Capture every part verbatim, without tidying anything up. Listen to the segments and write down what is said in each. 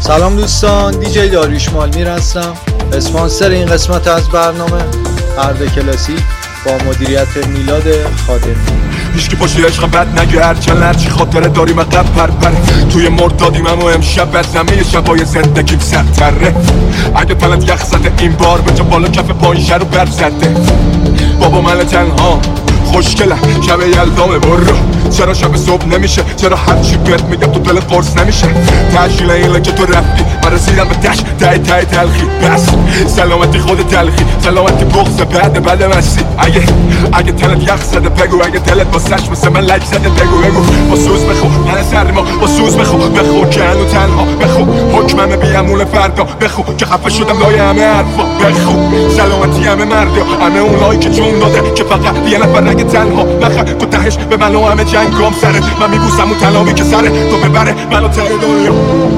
سلام دوستان، دیجی داریوش مالمیر هستم، اسپانسر این قسمت از برنامه هرد کلاسیک با مدیریت میلاد خادمی. هیچکی پشت عشق بد نگه، هرچند هرچی خاطره داریم عقب پر پر. توی مردادیم اما امشب بدنمه شبای زندگیم سرتره. اگه پلت یخ زده این بار به جا بالا کف پایشه رو بر زده. بابا من تنها خوشگله شب یلدامه برو. چرا شب صبح نمیشه؟ چرا هرچی بهت میگم تو دل قرص نمیشه؟ تشکیل اینه که تو رفتی من رسیدم به تش تای تای تلخی. بس سلامتی خود تلخی، سلامتی بغض بعد بعد مستی. اگه اگه تلت یخ زده بگو، اگه تلت با سش مثل من لک زده بگو بگو. با سوز بخو من سرما، با سوز بخو بخو که هنو تنها بخو. حکممه بیامون فردا بخو که خفه شدم لای همه حرفا بخو. سلامتی همه مردیا، همه اونایی که جون داده که فقط یه نفر نگه تنها نخه. تو تهش به من و همه جنگام سره، من میبوسم اون تلامی که سره تو ببره منو ته دنیا،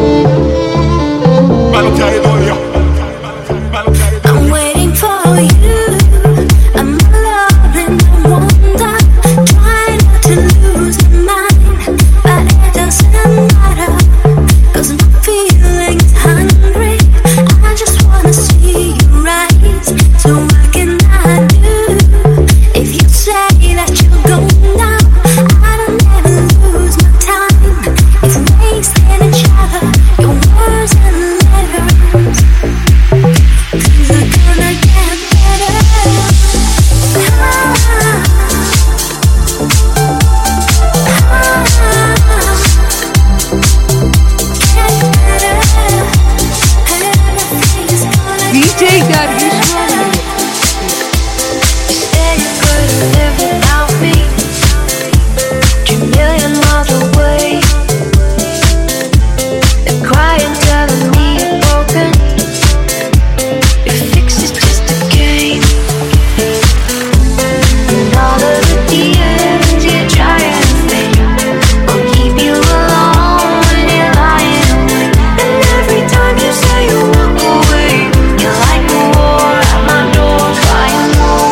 منو ته دنیا. I'm waiting for you. I'm alone and I wonder, trying not to lose my mind, but it doesn't matter, 'cause my feeling's hungry. I just wanna see you rise. So what can I do if you say that you're going now? I don't ever lose my time if we're wasting each other, your words and letters. Things are gonna get better. دیجی داریوش مالمیر. Say you couldn't live without me, two million miles away. They're crying, telling me you're broken. Your fix is just a game. And all of the tears you try and fake will keep you alone when you're lying awake. And every time you say you walk away, you're like a war at my door, crying more.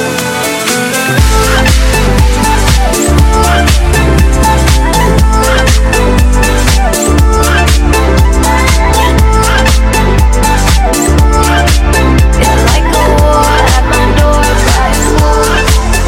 You're like a war at my door, crying more.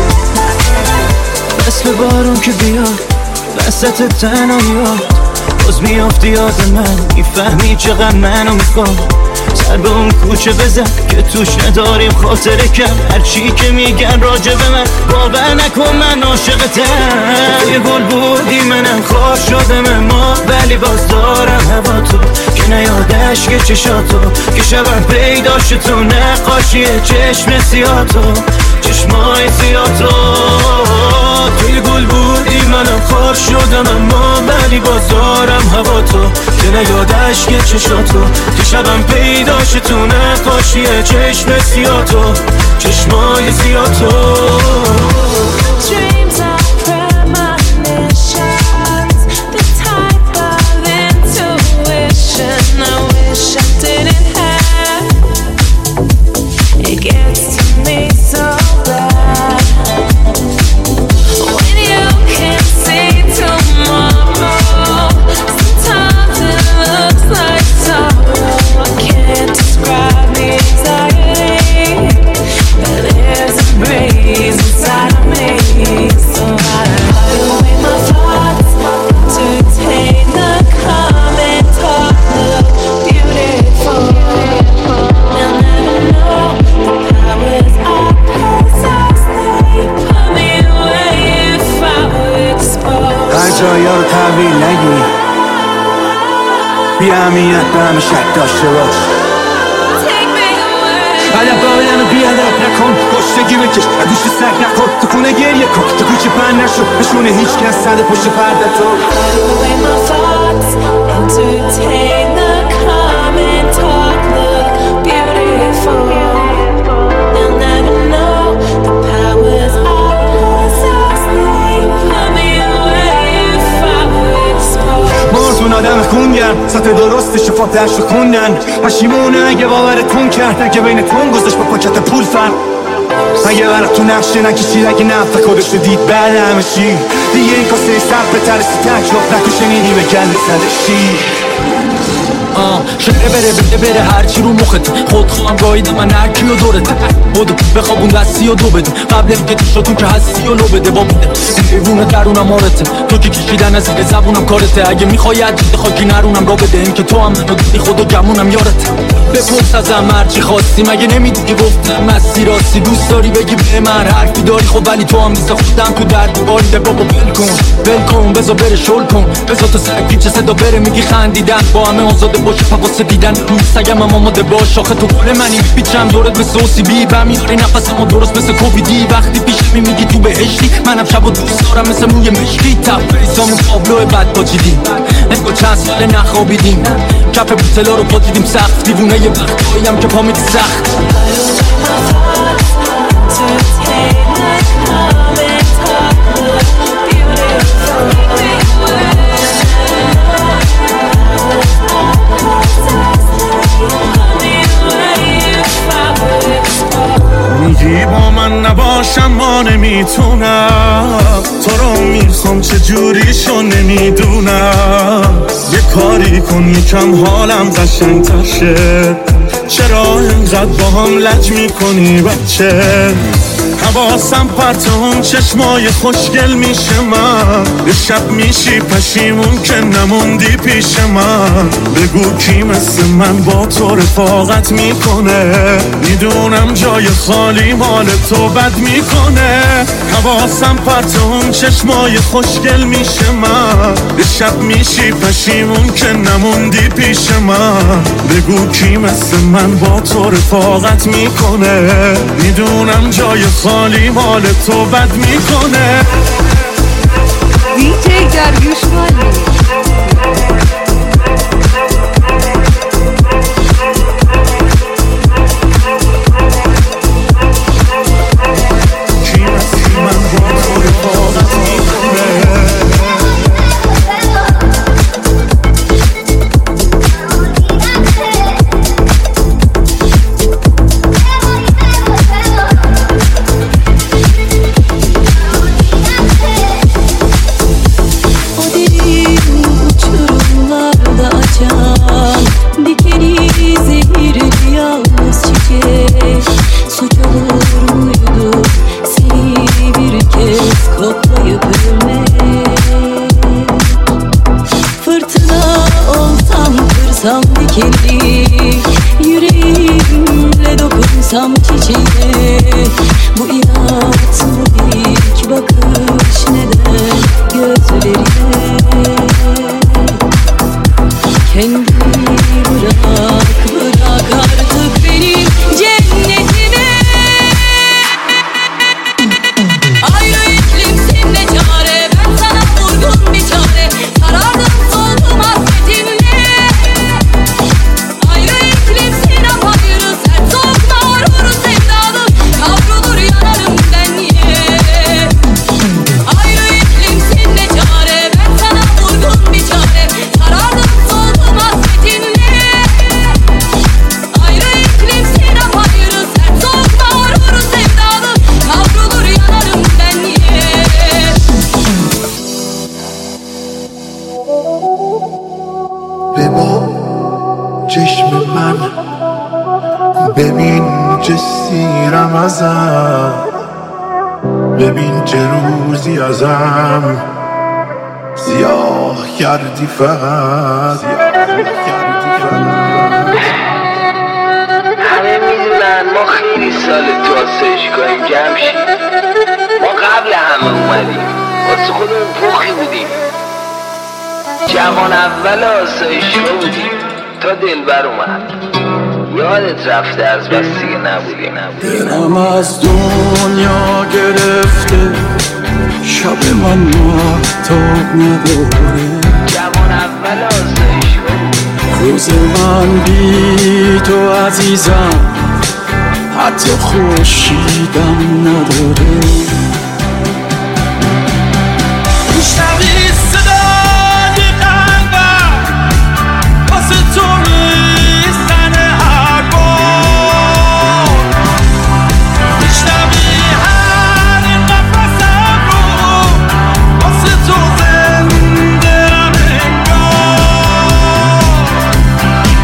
مثل بارون که بیاد وسط تنهاییات، باز میافتی یاد من، میفهمی چقدر منو میخواد. سر به اون کوچه بزن که توش نداریم خاطره کم، هرچی که میگن راجع به من باور نکن من عاشقتم. یه گل بودی منم خواب شدم ما، ولی باز دارم هوا تو که نیادش که چشاتو، که شبم پیدا شد تو نقاشی چشم سیاه تو، چشمای سیاه تو. توی گل بودی منم خواب شدم اما ولی باز دارم هوا تو که نیادش که چشاتو، که شبم پیدا شد تو نقاشی چشم سیاه تو، چشمای سیاه تو. Dreams are premonitions, the type of intuition I wish I didn't have. It gets to me so bad when you can't see tomorrow. Sometimes it looks like sorrow. I can't describe the anxiety, but there's a breeze inside of me. So I hide away my thoughts, entertain the calm and talk, look beautiful. They'll never know the powers I possess. They put me away if I were exposed. هر جایا رو تحویل نگیر، بی اهمیت به همه شک داشته باش. Take me away. ادب قابلن و بی ادب نکن، پشتگی بکش گوشت سگ نکن، تو خونه گریه کن، تو کوچه پن نشو نشونه هیچ کس صد پشت پرده تو. Hide away my thoughts, entertain the calm and talk, look beautiful. They'll never know the powers I possess. They put me away if I were exposed. مارتون آدم خونگرم، سطح درست شفاتش رو خوندن. پشیمونه اگه باورتون کرد، اگه بینتون گذاشت با پاکت پول فرق. اگه برات تو نقشه نکشید، اگه نفت خودش رو دید بعد همه شیر دیگه این کاسه سب به ترسی تک رفت نکو شنیدی به گل سرشی. آه شعره بره بره بره هرچی رو مخت خود خواهم گاهیدم من هرکی و دورت بودو بخوابون دستی و دو بده قبل اینکه تو شدون که هستی و لو بده با بوده دیوونه درونم آرته تو که کشیدن از زیر زبونم کارته اگه میخوای عدید خاکی نرونم را بده این که تو هم منو دیدی خودو گمونم یارت بپرس ازم هرچی خواستی مگه نمیدونی گفتم مسیر راستی دوست داری بگی به من حرفی داری خب ولی تو هم نیست خودم تو درد باری به بابا بل کن بل کن بذار بره شل کن بذار تو سرکی چه صدا بره میگی خندیدن با همه آزاده باشه پاپاسه دیدن روی سگم هم آماده باش آخه تو گل منی پیچم دورت به سوسی بی و میاری نفسمو درست مثل کوبیدی وقتی پیش می میگی تو بهشتی منم شبو دوست دارم مثل موی مشکی تپ بریسامون تابلو بد پاچیدیم انگار چند ساله نخوابیدیم کف بوتلا رو پاچیدیم سخت دیوونه یه وقتایی هم که پا میدی سخت میگی با من نباشم ما نمیتونم تو رو میخوام چجوریشو نمیدونم یه کاری کن یکم حالم قشنگ‌تر شه چرا اینقدر با هم لج میکنی بچه حواسم پرت اون چشمای خوشگل میشه من یه شب میشی پشیمون که نموندی پیش من بگو کی مثل من با تو رفاقت میکنه میدونم جای خالی مال تو بد میکنه حواسم پرت اون چشمای خوشگل میشه من یه شب میشی پشیمون که نموندی پیش من بگو کی مثل من با تو رفاقت میکنه میدونم جای خالی مال تو بد میکنه دیجی داریوش مالی کی مثل من با تو رفاقت میکنه yüreğimle dokunsam çiçeğe bu inat mı ilk bakış neden gözlerine kendini bırak bırak artık benim cennetime ayrı iklimsin ne çare ben sana vurgun bir çare sarardım soldum hasretinle چشم من ببین چه سیرم ازم ببین چه روزی ازم سیاه کردی فقط همه میدونن ما خیلی سال تو آسایشگاهیم جمشید ما قبل همه اومدیم واسه خودمون پوخی بودیم جوان اول آسایشگاه بودیم تا دلبر اومد یادت رفته از بس دیگه نبودی دلم از دنیا گرفته شب من مهتاب نداره جوان اول آسایشگاه روز من بی تو عزیزم حتی خورشیدم نداره میشنوی صدای قلبم واسه تو میزنه هر بار میشنوی هر نفسم رو واسه تو زنده ام انگار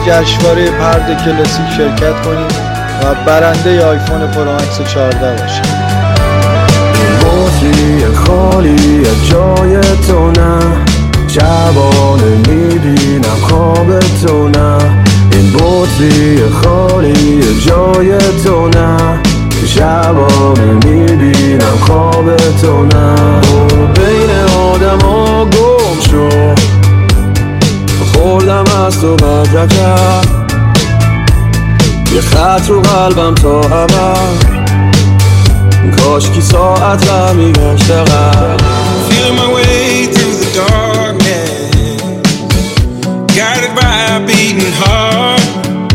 جشنواره پرده کلاسیک شرکت کنید و برنده آیفون پرو مکس چهارده باشید. بطری خالی جای تو نه، شبانه میبینم خواب تو نه. این بطری خالی جای تو نه، شبانه میبینم خواب تو نه. بین آدم ها گم شو، خوردم از تو مدرکم، یه خط رو قلبم تا ابد، کاش کی ساعت را میگشت قبل. Feeling my way through the darkness, guided by a beating heart.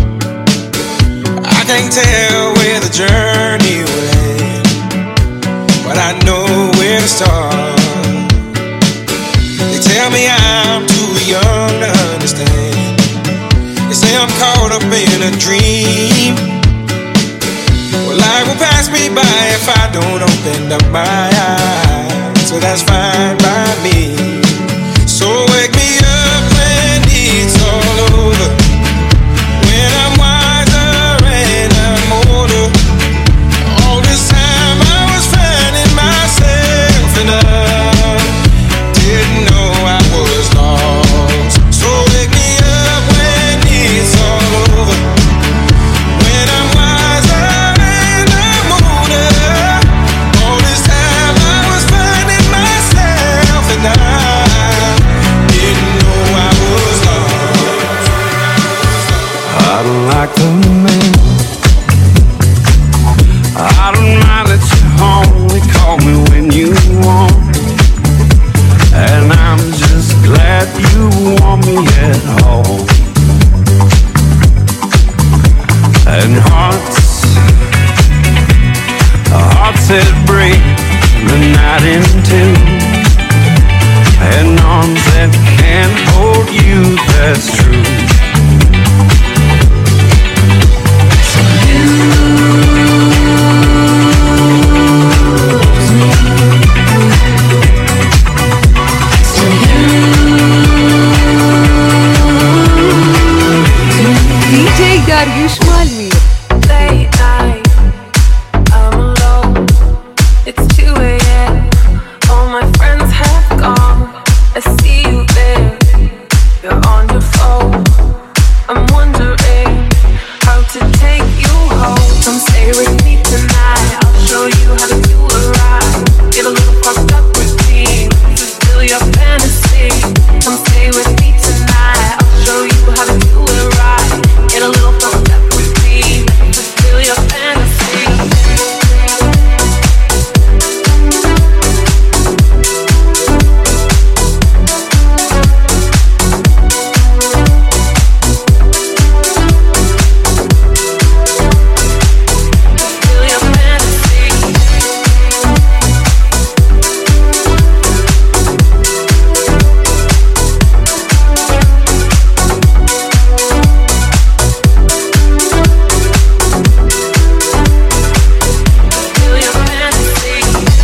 I can't tell where the journey will end, but I know where to start. They tell me I'm too young to understand. They say I'm caught up in a dream. Well, life will pass me by if I don't open up my eyes, so that's fine by me. So wake me up when it's all over, when I'm wiser and I'm older. All this time I was finding myself and I didn't know I was lost. So wake me up when it's all over, when I'm wiser and I'm older. All this time I was finding myself and I didn't know I was lost. I don't like the man, I don't mind that you only call me when you want, and I'm just glad you want me at home. And hearts, hearts that break the night in two, and arms that can't hold you, that's true. دیجی داریوش مالمیر. Late night, I'm alone. It's two a.m. All my friends have gone. I see you there. You're on your phone. I'm wondering how to take you home. Come stay with me tonight. I'll show you how to do it right. Get a little fucked up with me. Fulfill your fantasy. Come stay with me tonight. I'll show you how to do it right. Get a little fucked up with me. Fulfill your fantasy. Fulfill your fantasy. Fulfill your fantasy.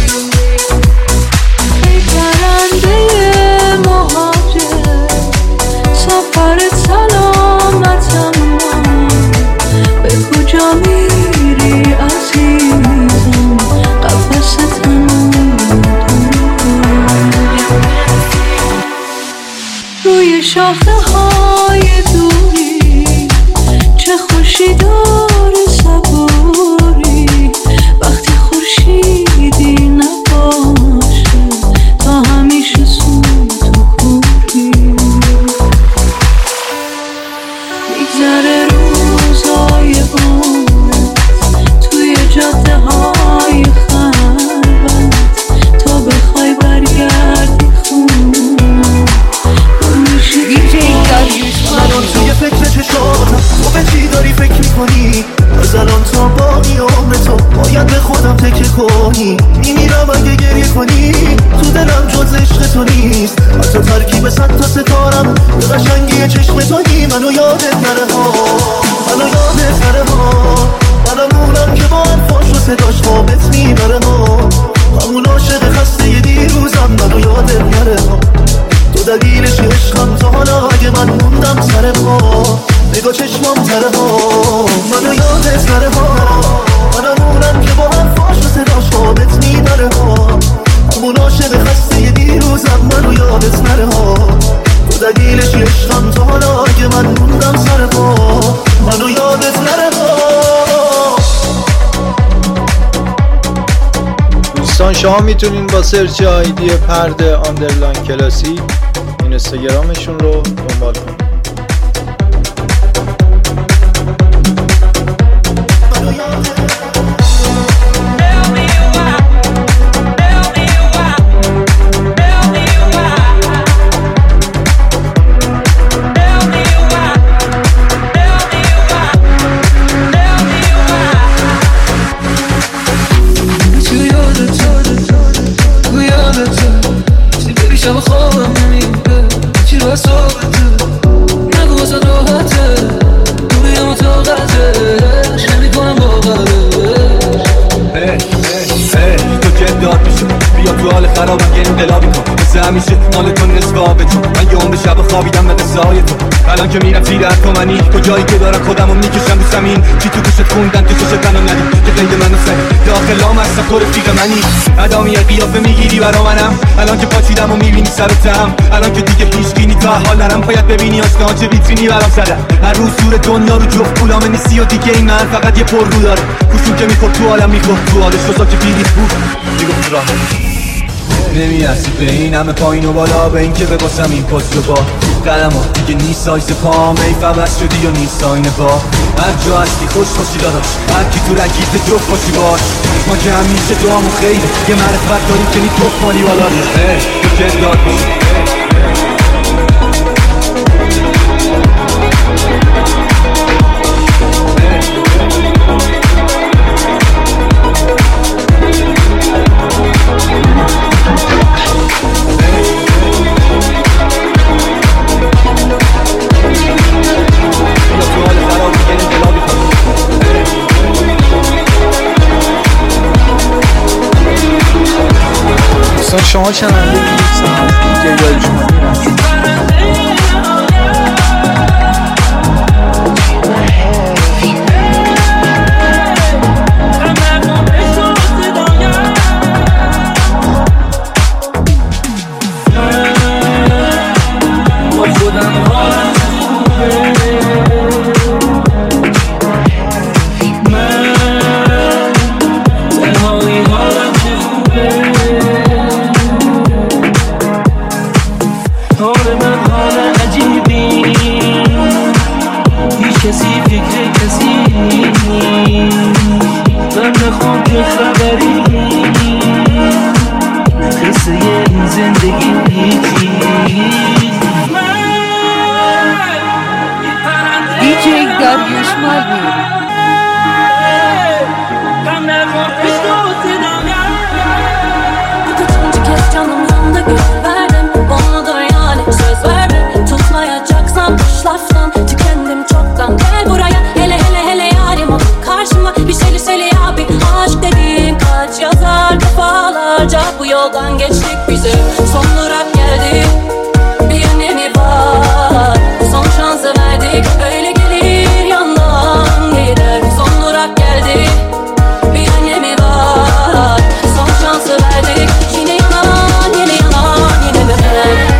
ای پرنده مهاجر، سفر سلامتم من، به کجا میری عزیزم؟ قفس روی شاخه های دوری، چه خوشی داره صبوری، وقتی خورشیدی نباشه تا همیشه سوت و کوری. میگذره روزای عمرت توی جاده های خلوت، تا بخوای برگردی خونه دیجی داریوش الان مالمیر. توی فکر چشاتم، تو به چی داری فکر میکنی؟ از الان تا باقی عمر تو باید به خودم تکیه کنی. میمیرم اگه گریه کنی، تو دلم جز عشق تو نیست. حتی ترکیب صد تا ستارم به قشنگی چشم تویی. منو یادت نره ها، منو یادت نره ها. منم اونم که با حرفاش و صداش خوابت میبره ها. همون عاشق خسته ی دیروزم، منو یادت نره ها. تو دلیلش عشقم تا حالا، اگه من موندم سر پا. نگاه دوستان شما میتونین با سرچ آیدی پرده آندرلاین کلاسی این اینستاگرامشون رو دنبال کنید. شب خوابم نمیده چی رو صحبته نگو بازا راحته دوریم و طاقتش نمیکنم باورش تو جداد میشو بیا تو حال خرابم یه انقلابی کن مثل همیشه مال تو نصف آب تو من یه عمر شب خوابیدم به قصه های تو الان که میرم زیر اتمنی کجایی که دارم خودمو میکشم رو زمین چی تو گوشت خوندن تو چشت تنو ندید که قید منو سر داخلام هستم تو رفیق منی ادامی قیافه میگیری برا منم الان که پاچیدم و میبینی سر و تم الان که دیگه هیچکی تا حال نرم باید ببینی آشنا چه ویترینی برام زدن هر روز دور دنیا رو جفت پولام نیستی و دیگه این من فقط یه پررو داره گوشون که میخورد تو عالم میخورد تو حالش روزا که بیریت بود میگفت راه نمیرسی به این همه پایین و بالا به این که بباسم این پست رو با قلمات دیگه نیست سایز پام ای فبس شدی و نیست آینه با هر جا هستی خوش باشی داداش هر کی تو رگیت جفت باشی باش ما که همیشه تو همون خیلی یه معرفت داریم که نی توف مالی بالا اه تو که داد باشی شما شنونده کلیپس هم دیجی داریوش دیجی داریوش مالمی Canım yandı güverdim Bana da yani söz verdim Tutmayacaksan boş laftan Tükendim çoktan Gel buraya hele hele hele yarim ol Karşıma bir şeyli şeyli abi Aşk dediğin kaç yazar Defalarca bu yoldan geçtik bize Son durak geldi Bir önemi var Son şansı verdik Öyle gelir yandan gider Son durak geldi Bir önemi var Son şansı verdik Yine yanan yine yanan yine ben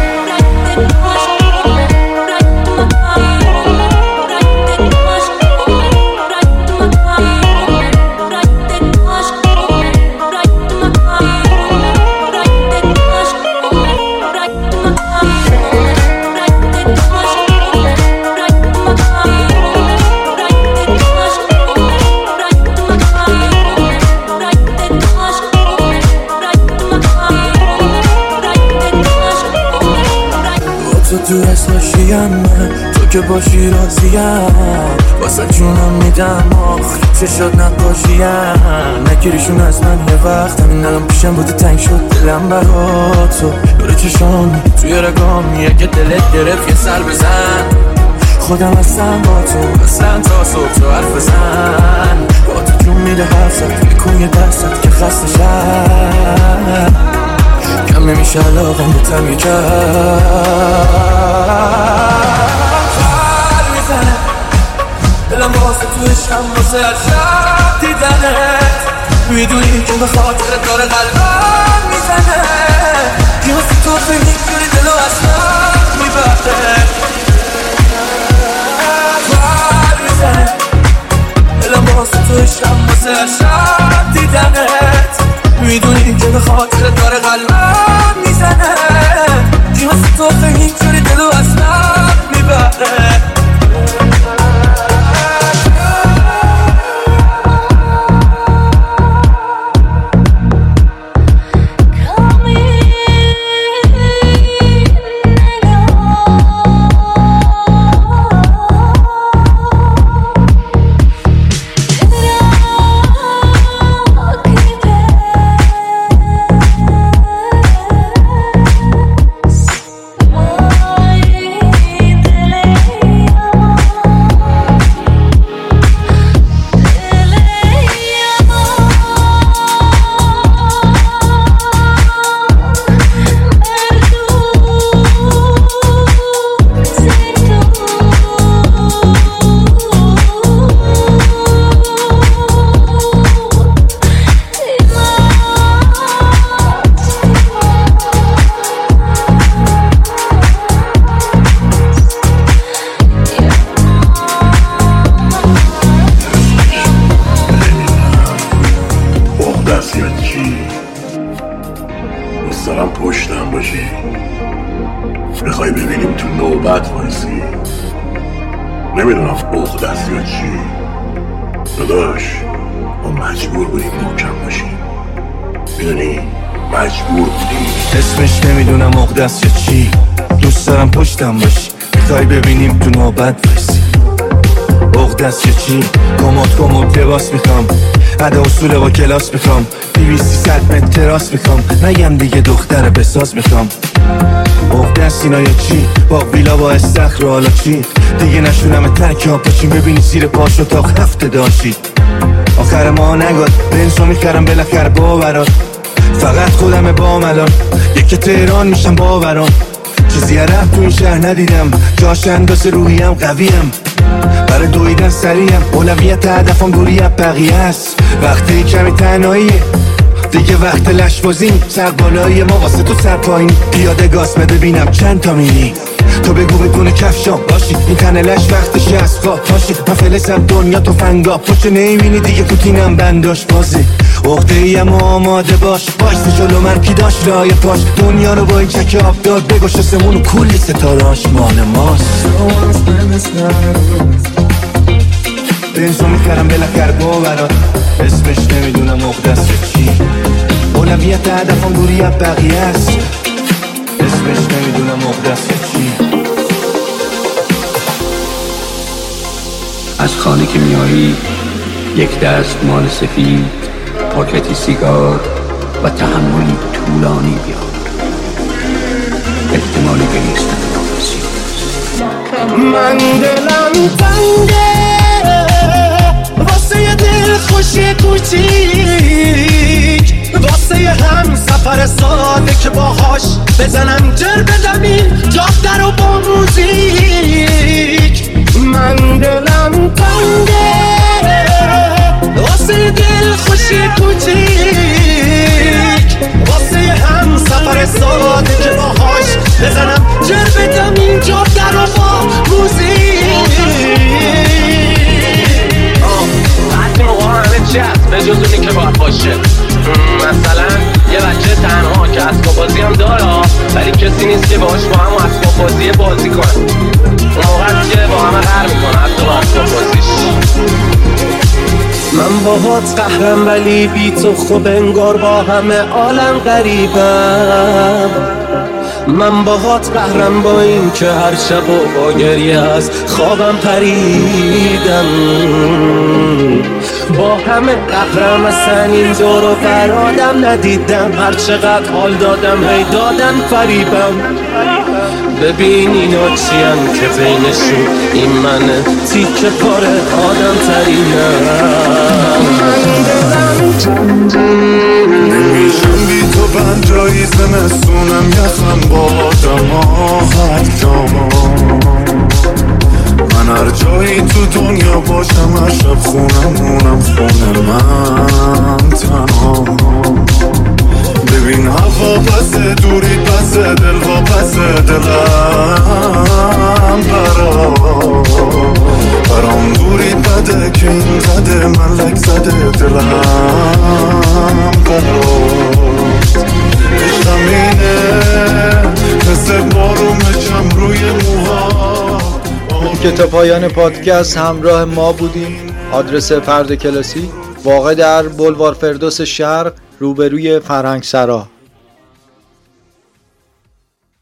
تو اسمشیم من تو که باشی راضیم واسه جونم میدم آخ چشات نقاشیم نگیریشون از من یه وقت همین الان پیشم بوده تنگ شد دلم برا تو دور چشام توی رگام یه دلت گرفت یه سر بزن خودم هستم با تو اصلا تا صبح تو حرف بزن با تو جون میده حرفت میکن یه دستت که خسته شد کم نمیشه علاقم به تم یه کرد خال میزنه دلم واسه تو عشقم واسه هر شب دیدنت میدونی که به خاطر داره قلبم میزنه که واسه تو فکر میکنی دلو اصلا میبرده خال میزنه دلم واسه تو عشقم واسه هر شب دیدنت میدونی که به دارم پشتم باشی، میخوای ببینیم تو نوبت وایسی. نمیدونم عقد است یا چی داداش، ما مجبور بودیم محکم باشیم، میدونی مجبور بودیم. اسمش نمیدونم عقد است یا چی، دوست دارم پشتم باشی، میخوای ببینیم تو نوبت وایسی. عقد است یا چی، کمد کمد لباس میخوام، عدا اصول با کلاس میخوام، دویست سیصد متر تراس میخوام، نگم دیگه دختر بساز میخوام. عقد است اینا یا چی، با ویلا با استخر و حالا چی، دیگه نشونم ترک ها پاشیم ببینی زیر پاش اتاق هفته داشتی. آخر ما نگاد بنزو میخرم بالاخره باورات، فقط خودم با ملان یکی تهران میشم باوران. چیزی رفت تو این شهر ندیدم، جاش اندازه روحیم قویم، برای دویدن سریم اولویت هدفم دوری از بقیه است. وقتی کمی تنهاییه دیگه وقت لشبازیم، سر بالایی ما واسه تو سر پایین، پیاده گاز بده ببینم چند تا میلی، تو بگو بدون کفشام باشی، این تنه لش وقتش از خواب باشی، من فلسم دنیا تو فنگا پشت نمیبینی دیگه پوتینم بنداش بازی. عقده ایم آماده باش، بایستی جلو من کی داشت لای پاش، دنیا رو با این چک آب داد بگوش سمون و کلی ستاراش مال ماست. بنزو میخرم بالاخره باورات، اسمش نمیدونم عقده است یا چی، اولویت هدفم دوری از بقیه است. اسمش نمیدونم عقده است یا چی. از خانه که میایی یک دست مال سفید، پاکتی سیگار و تحملی طولانی بیار، احتمالی گریستن نفسی. من دلم تنگه واسه یه دل خوشی کوچیک، واسه یه هم سفر ساده که باهاش بزنم جر بدم این جاده رو با موزیک. من دلم تنگه واسه یه دل خوشی کوچیک، واسه یه هم سفر ساده که باهاش بزنم جر بدم این جاده رو با موزیک. به جز اونی که باید باشه، مثلا یه بچه تنها که اسباب بازی هم داره ولی کسی نیست که باهاش با هم اسباب بازی بازی کنه، اون موقع که با همه قهر میکنه حتی با اسباب بازیش. من باهات قهرم ولی بی تو خوب انگار با همه عالم غریبم. من باهات قهرم با این که هر شب و با گریه از خوابم پریدم، با همه قهرم اصلا این دور و برادم ندیدم، هر چقدر حال دادم هی دادن فریبم. ببین اینا چیم که بینشون این منه تیکه پاره آدم ترینم. نمیشم بی تو بنجایی زمستونم یخم با آدما حتیاما، من هر جایی تو دنیا باشم هر شب خونم مونم خونه من تنها. ببین هوا پسه دوری پسه دل ها پسه دلم برا برام دوری بده که این قده من لک زده دلم برا. عشقم اینه مثل بارون چم روی موها. که تا پایان پادکست همراه ما بودیم. آدرس پرده کلاسی واقع در بولوار فردوس شرق روبروی فرهنگ سرا.